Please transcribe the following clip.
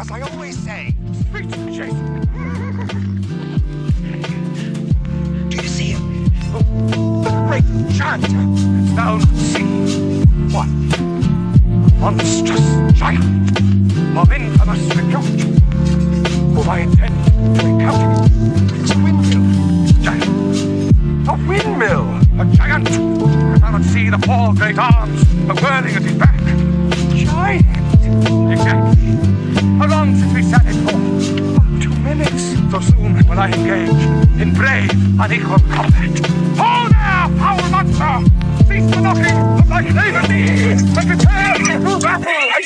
as I always say, speak to me, Jason. Do you see him? Oh, the great giant. Thou not see what? A monstrous giant of infamous repute, whom I intend to encounter. It's a windmill giant. A windmill! A giant! Does thou not see the four great arms whirling at his back? Giant! Exactly. How long since we sat it for? 2 minutes. So soon will I engage in brave, unequal combat. Hold there, foul monster! Cease the knocking of thy craven knees and prepare to battle!